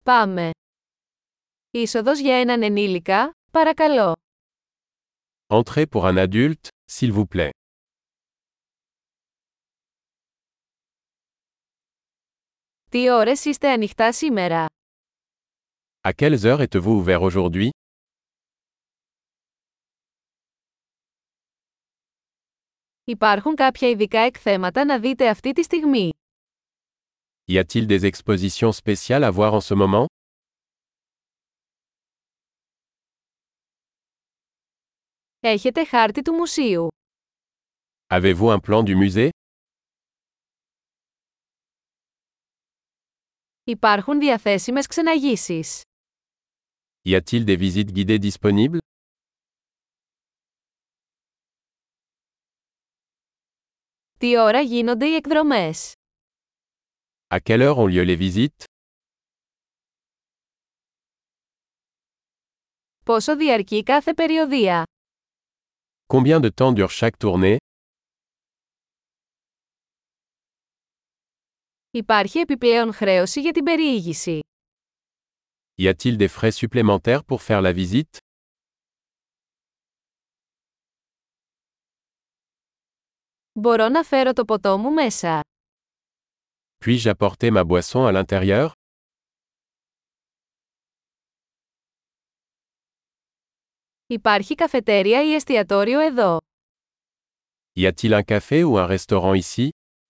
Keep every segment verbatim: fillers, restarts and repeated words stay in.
Πάμε. Είσοδος για έναν ενήλικα, παρακαλώ. Entrée pour un adulte, s'il vous plaît. Τι ώρες είστε ανοιχτά σήμερα? À quelles heures êtes-vous ouvert aujourd'hui? Υπάρχουν κάποια ειδικά εκθέματα να δείτε αυτή τη στιγμή? Y a-t-il des expositions spéciales à voir en ce moment? Έχετε χάρτη του μουσείου? Avez-vous un plan du musée? Υπάρχουν διαθέσιμες ξεναγήσεις? Y a-t-il des visites guidées disponibles? Τι ώρα γίνονται οι εκδρομές? À quelle heure ont lieu les visites? Πόσο διαρκεί κάθε περιοδεία? Combien de temps dure chaque tournée? Υπάρχει επιπλέον χρέωση για την περιήγηση? Y a-t-il des frais supplémentaires pour faire la visite? Μπορώ να φέρω το ποτό μου μέσα? Puis-je apporter ma boisson à l'intérieur? Υπάρχει καφετέρια ή εστιατόριο εδώ? Y a-t-il un café ou un restaurant ici?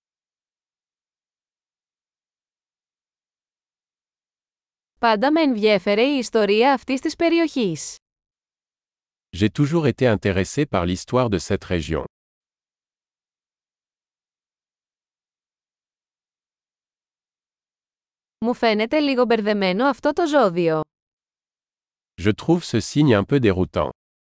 Πάντα με ενδιέφερε η ιστορία αυτής της περιοχής. J'ai toujours été intéressé par l'histoire de cette région. Μου φαίνεται λίγο μπερδεμένο αυτό το ζώδιο. Je trouve ce signe un peu déroutant.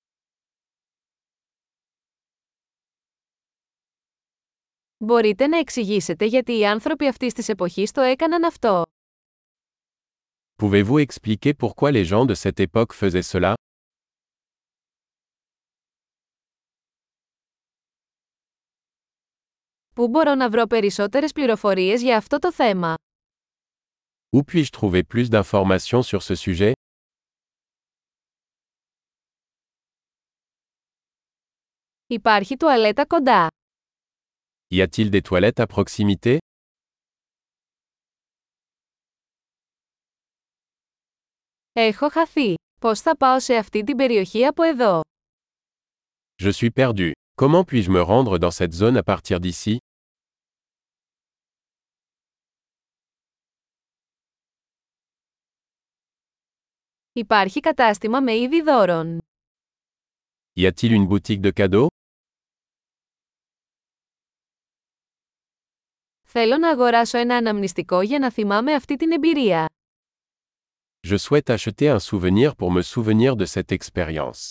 Μπορείτε να εξηγήσετε γιατί οι άνθρωποι αυτής της εποχής το έκαναν αυτό? Pouvez-vous expliquer pourquoi les gens de cette époque faisaient cela? Πού μπορώ να βρω περισσότερες πληροφορίες για αυτό το θέμα? Où puis-je trouver plus d'informations sur ce sujet? Υπάρχει τουαλέτα κοντά? Y a-t-il des toilettes à proximité? Έχω χαθεί. Πώς θα πάω σε αυτή την περιοχή από εδώ? Je suis perdu. Comment puis-je me rendre dans cette zone à partir d'ici? Υπάρχει κατάστημα με είδη δώρων? Y a-t-il une boutique de cadeaux? Θέλω να αγοράσω ένα αναμνηστικό για να θυμάμαι αυτή την εμπειρία. Je souhaite acheter un souvenir pour me souvenir de cette expérience.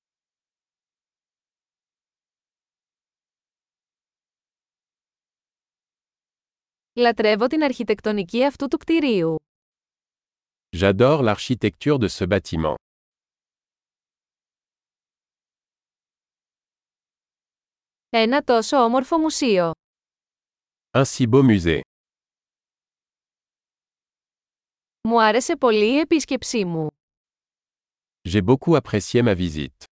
Λατρεύω την αρχιτεκτονική αυτού του κτηρίου. J'adore l'architecture de ce bâtiment. Ένα τόσο όμορφο μουσείο. Un si beau musée. Μου άρεσε πολύ η επίσκεψή μου. J'ai beaucoup apprécié ma visite.